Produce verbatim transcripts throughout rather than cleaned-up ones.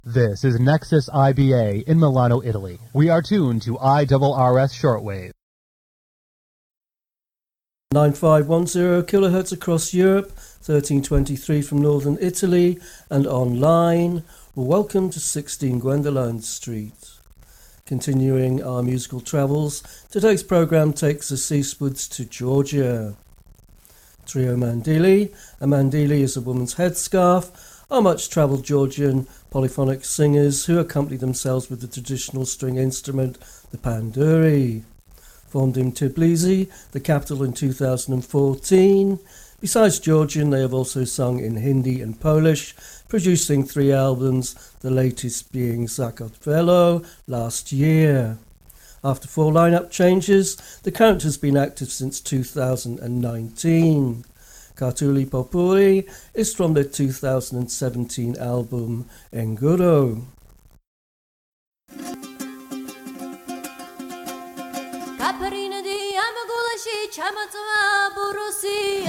This is Nexus I B A in Milano, Italy. We are tuned to I R R S shortwave. nine five one zero kilohertz across Europe, thirteen twenty-three from northern Italy, and online. Welcome to sixteen Gwendoline Street. Continuing our musical travels, today's programme takes us eastwards to Georgia. Trio Mandili. A mandili is a woman's headscarf, are much-travelled Georgian polyphonic singers who accompany themselves with the traditional string instrument, the panduri. Formed in Tbilisi, the capital, in two thousand fourteen. Besides Georgian, they have also sung in Hindi and Polish, producing three albums, the latest being Zakotvelo last year. After four lineup changes, the current has been active since two thousand nineteen. Kartuli Popuri is from their two thousand seventeen album Enguro. Kaparina di amagulashi chamatwa burusi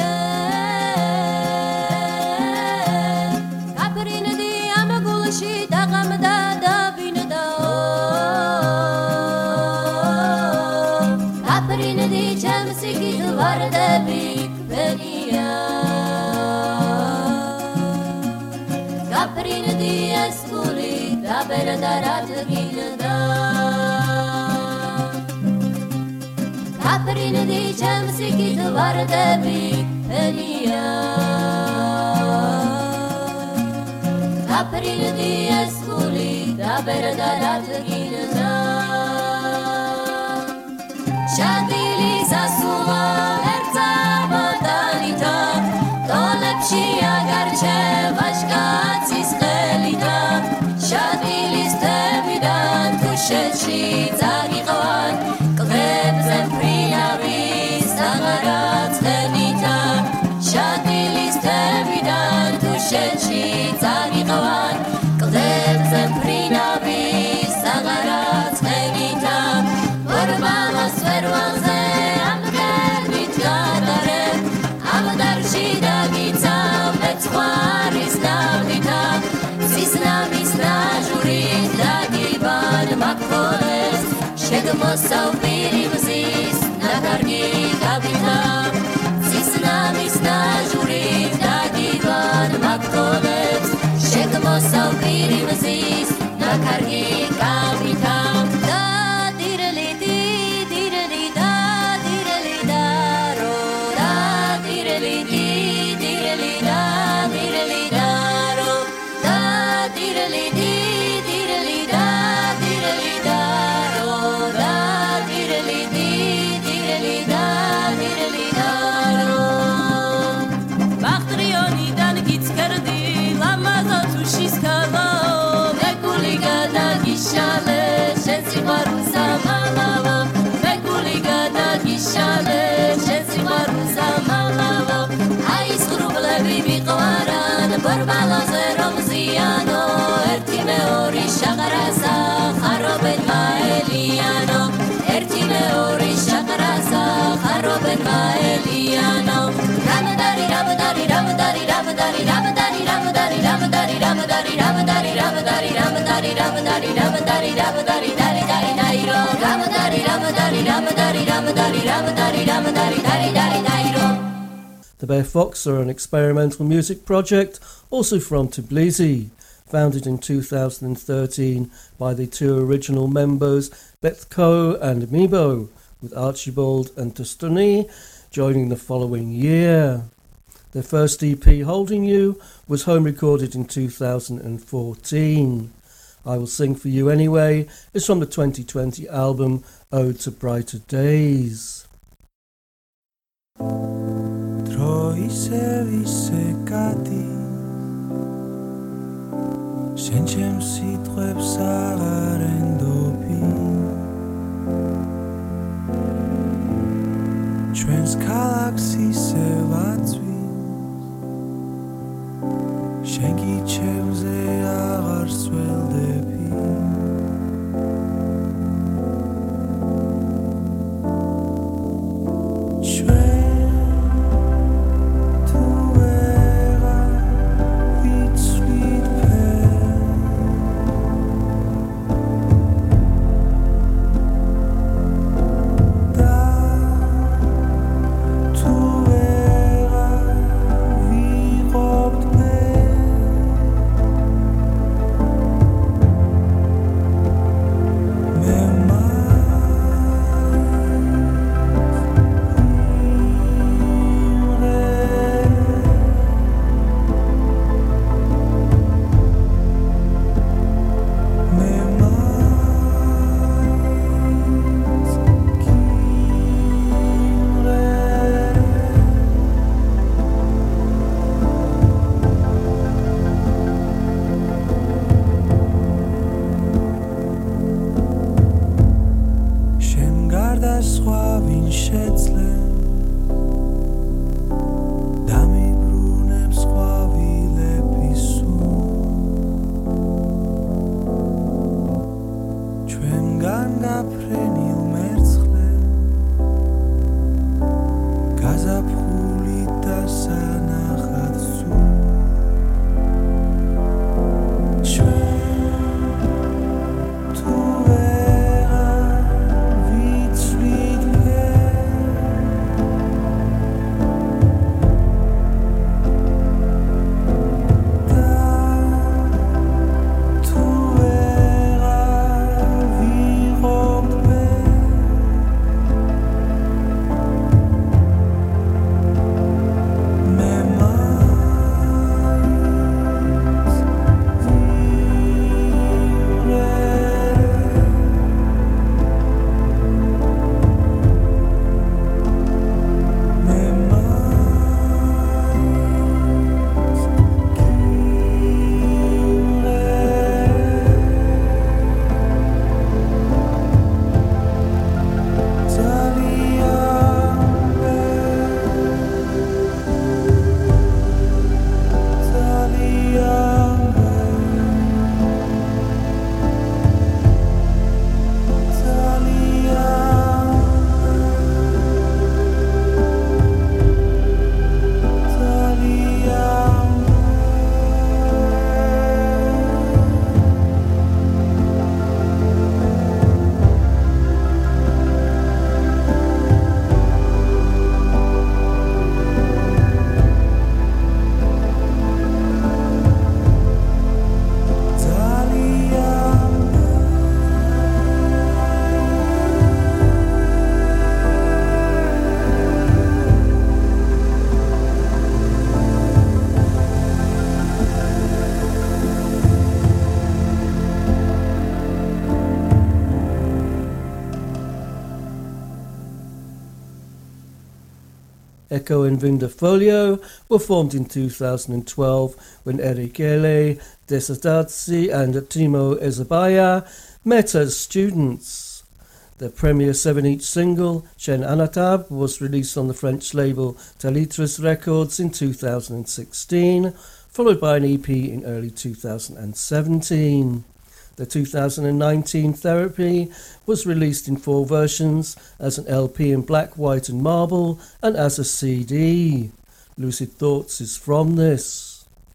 Kaparina di amagulashi dagamada dabinada Kaparina di chamsiki dwarda bi penia Kaparina di esculi dabera darat ginada Kaparina di chamsiki dwarda bi penia Kaparina di esculi dabera darat ginada Shadili zasula erza madanita Dolepshi agarche vashkatsis khelita Shadili stevidan kushechi zariqan Qleb zemprinavis tagarat khelita Shadili stevidan kushechi zariqan Qleb zemprinavis tagarat khelita Urbanos verwanze amger mitgadare Amdar shida gita vetzwaris navita Zisna misna jurit dagiban makvoles Shegmosov birim zis nakargi gavita Zisna misna jurit dagiban makvoles Shegmosov birim zis nakargi gavita The Bear Fox are an experimental music project, also from Tbilisi, founded in two thousand thirteen by the two original members, Betko and Mibo, with Archibald and Tostoni joining the following year. Their first E P, Holding You, was home recorded in two thousand fourteen. I Will Sing For You Anyway is from the twenty twenty album Ode to Brighter Days. შენ ჩემ სიტყვებს აღარ ენდობი ჩვენს ქალაქს ისევ აწვის შენ კი ჩემზე აღარ სველდები ჩვენ თუ ვეღარ ვიცვით ფერ Echo and Vindafolio were formed in two thousand twelve when Erikele Desadazzi and Timo Ezabaya met as students. Their premier seven-inch single, Chen Anatab, was released on the French label Talitris Records in two thousand sixteen, followed by an E P in early two thousand seventeen. The two thousand nineteen Therapy was released in four versions, as an L P in black, white and marble, and as a C D. Lucid Thoughts is from this.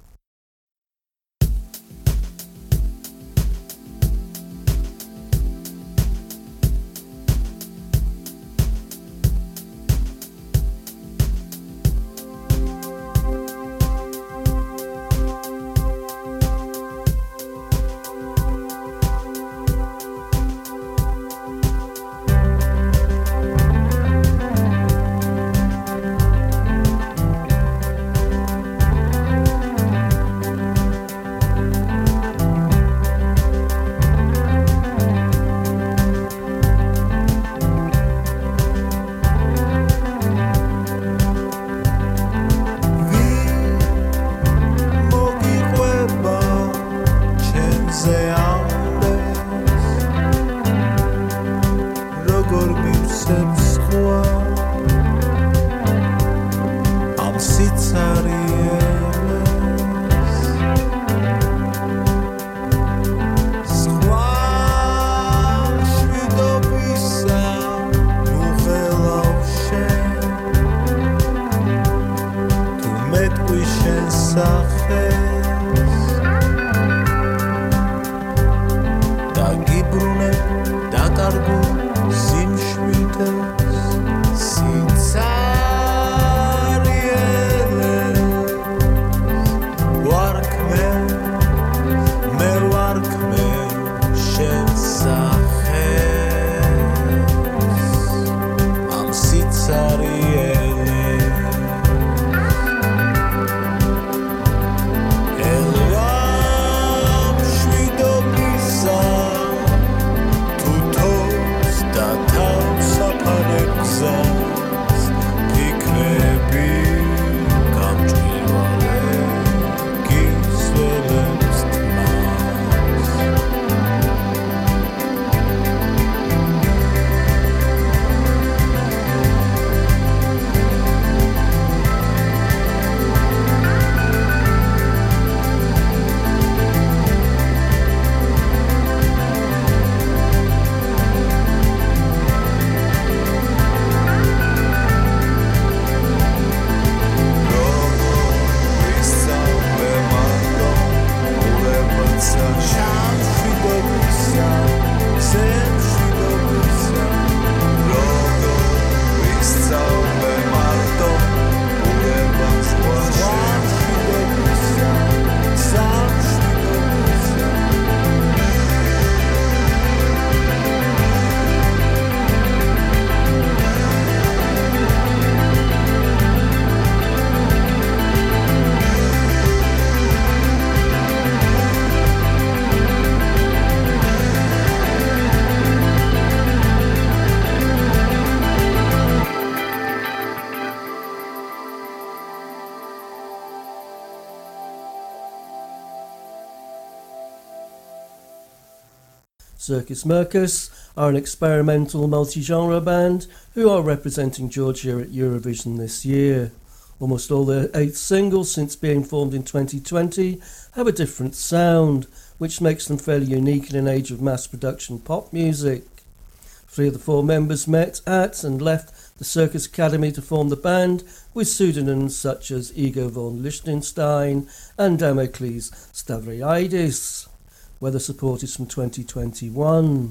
Circus Mercus are an experimental multi-genre band who are representing Georgia at Eurovision this year. Almost all their eight singles since being formed in twenty twenty have a different sound, which makes them fairly unique in an age of mass production pop music. Three of the four members met at and left the Circus Academy to form the band with pseudonyms such as Igor von Liechtenstein and Damocles Stavriadis. Weather support is from twenty twenty-one.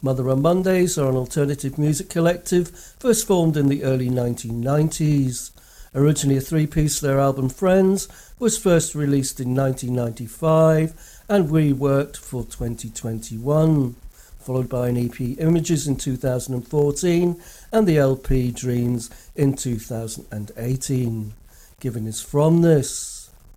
Mother on Mondays are an alternative music collective first formed in the early nineteen nineties. Originally a three-piece, their album Friends was first released in nineteen ninety-five and reworked for twenty twenty-one, followed by an E P Images in two thousand fourteen and the L P Dreams in two thousand eighteen. Given is from this.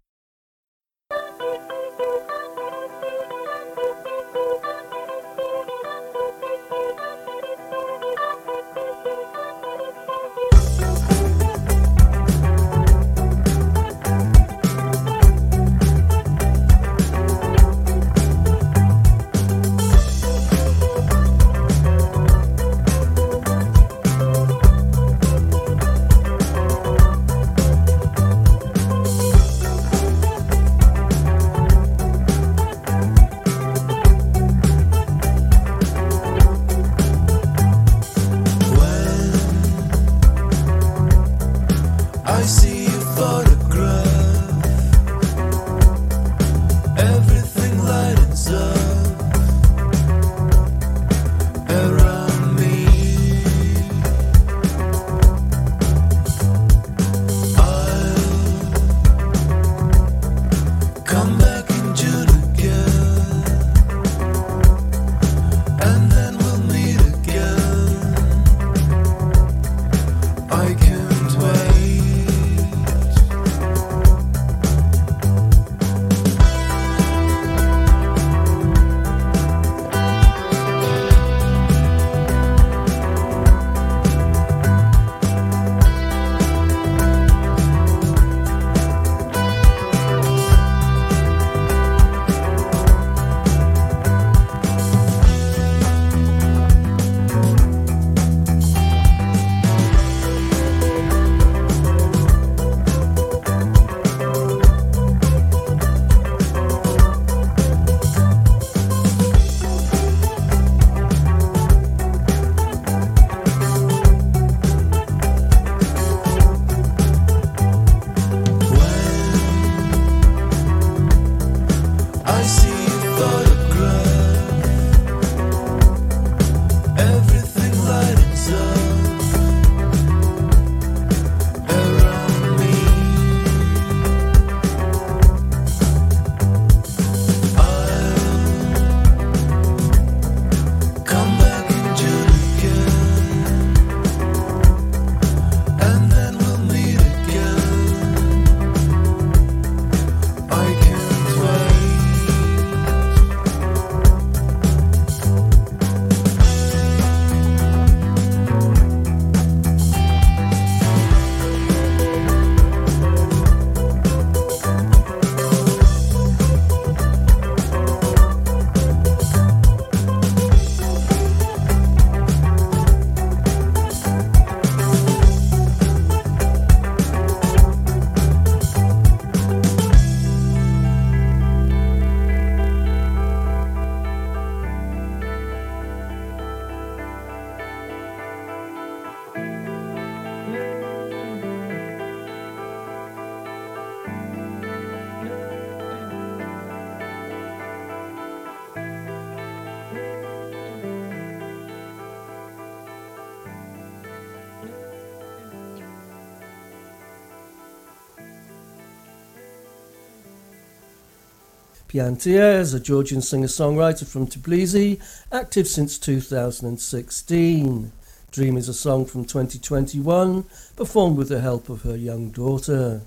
Piantia is a Georgian singer-songwriter from Tbilisi, active since two thousand sixteen. Dream is a song from twenty twenty-one, performed with the help of her young daughter.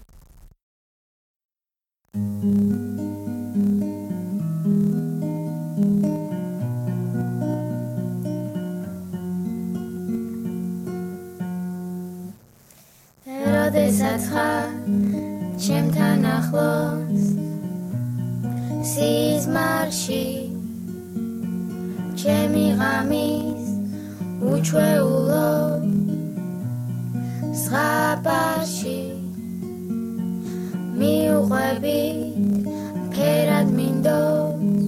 სიზმარში ჩემი ღამის უჩვეულო ზღაპარში მიუყვებით ფერად მინდოს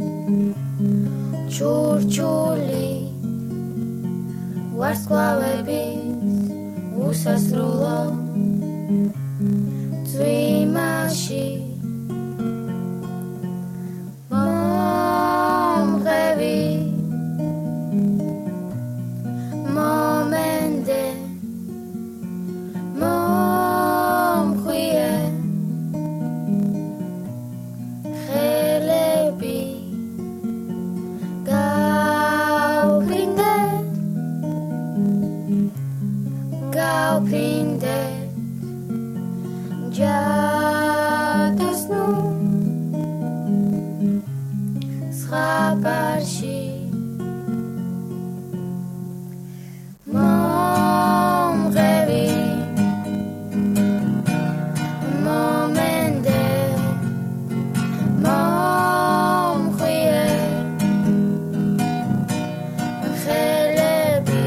ჩურჩული ვარსკვლავების უსასრულო წვიმაში ზღაპარში მომღები მომენდე მომხვიე ხელები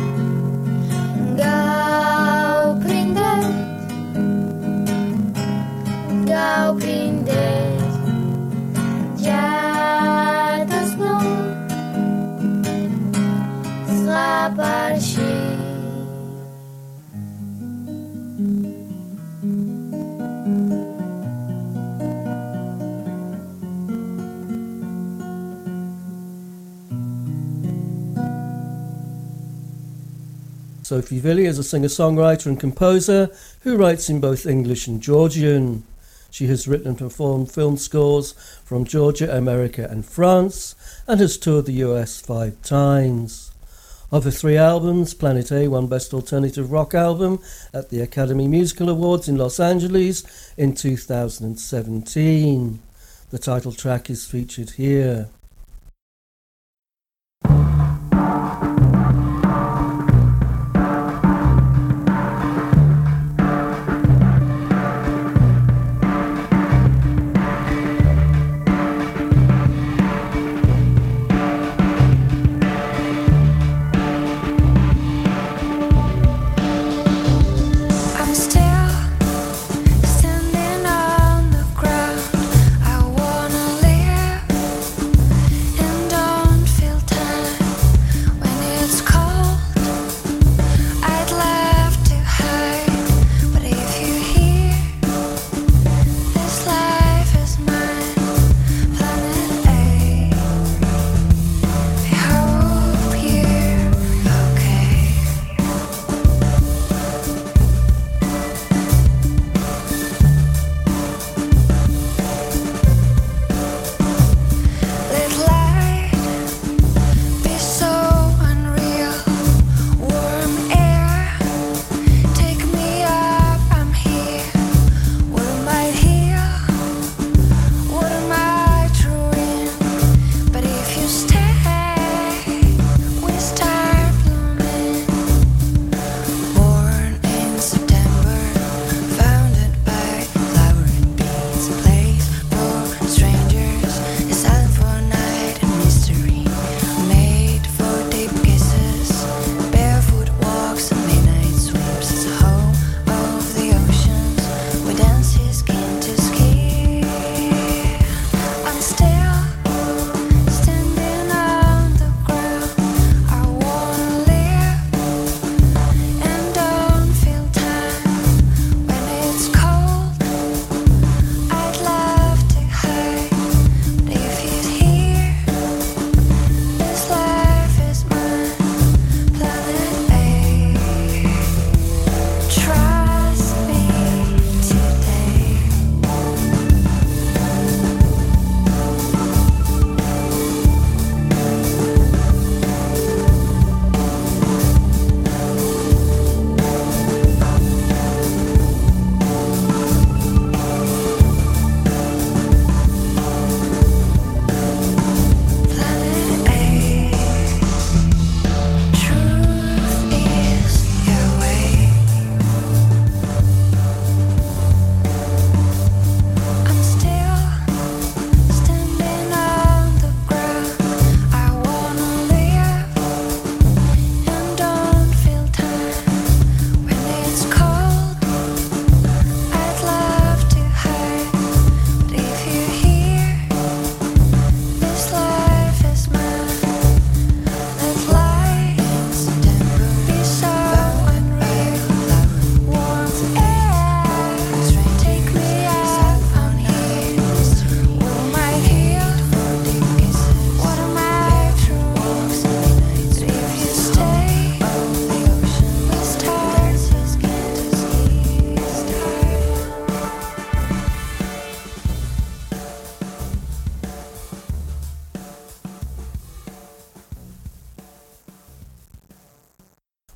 გავფრინდეთ გავფრინდეთ ჯადოსნო ზღაპარში Sophie Villi is a singer-songwriter and composer who writes in both English and Georgian. She has written and performed film scores from Georgia, America and France, and has toured the U S five times. Of her three albums, Planet A won Best Alternative Rock Album at the Academy Musical Awards in Los Angeles in two thousand seventeen. The title track is featured here. I'm still standing on the ground. I wanna live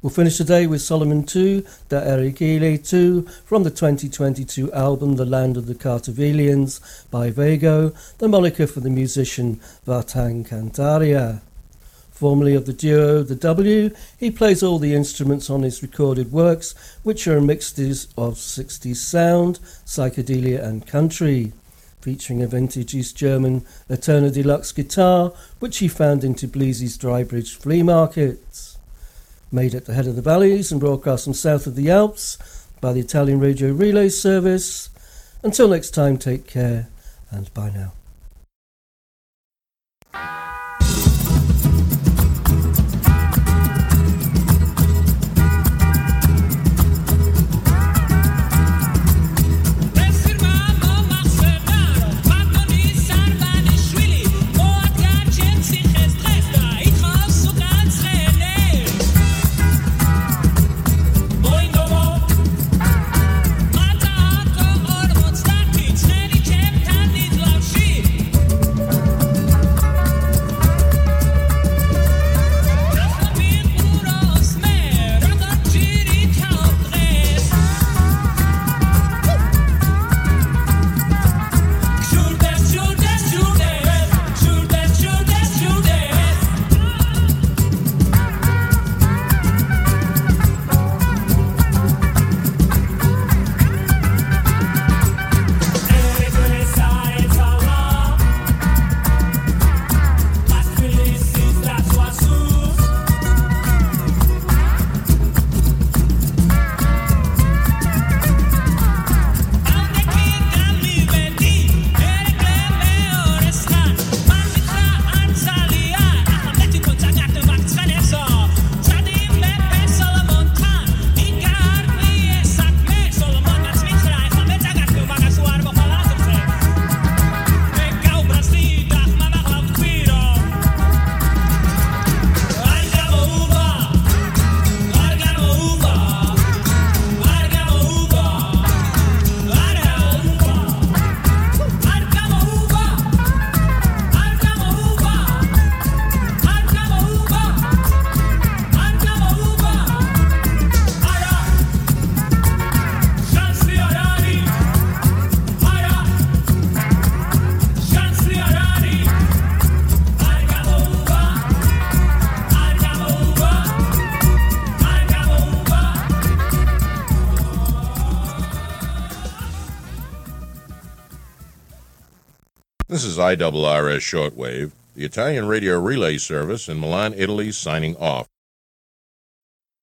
We'll finish today with Solomon two, Da Erikile two, from the twenty twenty-two album The Land of the Cartavelians by Vago, the moniker for the musician Vartan Cantaria. Formerly of the duo The W, he plays all the instruments on his recorded works, which are mixes of sixties sound, psychedelia and country, featuring a vintage East German Eterna Deluxe guitar, which he found in Tbilissi's Drybridge flea market. Made at the head of the valleys and broadcast from south of the Alps by the Italian Radio Relay Service. Until next time, take care and bye now. This is I R R S Shortwave, the Italian Radio Relay Service in Milan, Italy, signing off.